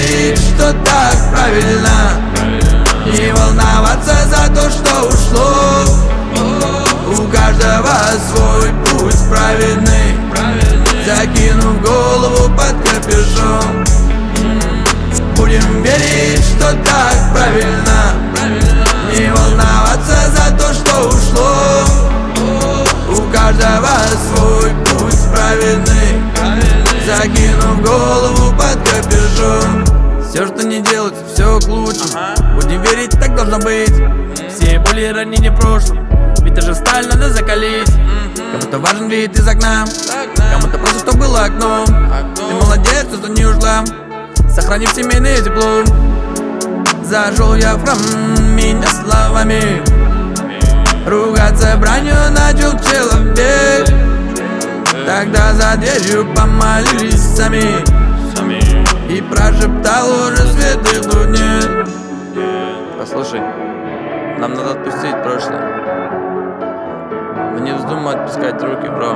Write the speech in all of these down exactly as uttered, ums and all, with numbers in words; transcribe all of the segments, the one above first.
верить, что так правильно, не волноваться за то, что ушло. У каждого свой путь праведный, закинув голову под капюшон. Будем верить, что так правильно, не волноваться за то, что ушло. У каждого свой путь праведный, закинув голову под капюшон. Все, что не делать, все к лучшему. Будем верить, так должно быть. Все боли и ранения в прошлом, ведь это же сталь надо закалить. Кому-то важен вид из окна, кому-то просто что было окном. Ты молодец, что не ушла, сохранив семейное тепло. Зашел я в храм, меня словами ругаться бранью начал человек. Тогда за дверью помолились сами и прошептал уже святых тут нет. Послушай, нам надо отпустить прошлое. Мы не вздумай отпускать руки, бро.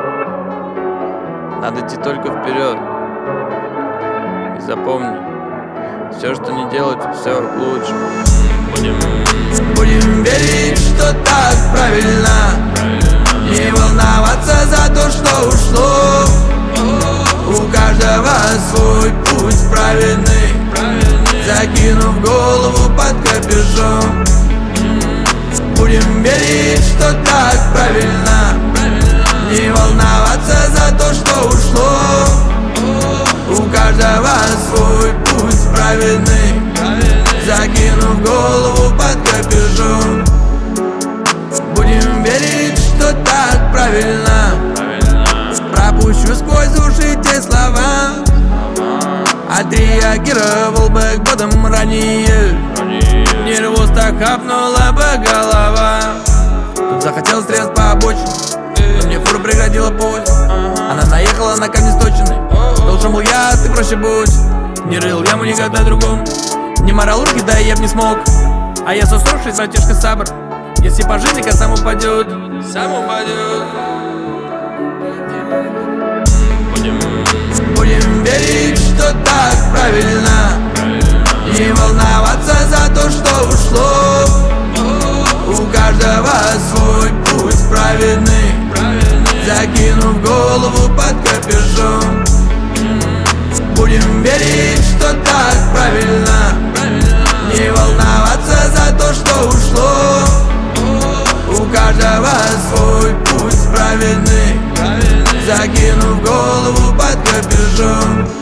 Надо идти только вперед. И запомни, все, что не делать, все к лучшему. Будем, будем верить, что так правильно, не волноваться за то, что ушло. У каждого свой путь праведный, закинув голову под капюшон. Будем верить, что так правильно, не волноваться за то, что ушло. У каждого свой путь праведный, закинув голову под капюшон. Будем верить, что так правильно, пропущу сквозь уши те слова. Отреагировал бэкботом ранее, нервоз так хапнула бы голова. Тут захотел срез по обочине, но мне фура преградила путь. Она наехала на камни сточенный, должен был я, ты проще будь. Не рыл яму никогда другом, не морал руки, да и я б не смог. А я сосрушись, братишка сабр, если по жизни сам упадет, сам упадет. Будем, будем верить, что так правильно, не волноваться за то, что ушло. У каждого свой путь праведный, закинув голову под капюшон. Будем верить, что так правильно, не волноваться за то, что ушло. У каждого свой путь праведный, закинув голову под капюшон.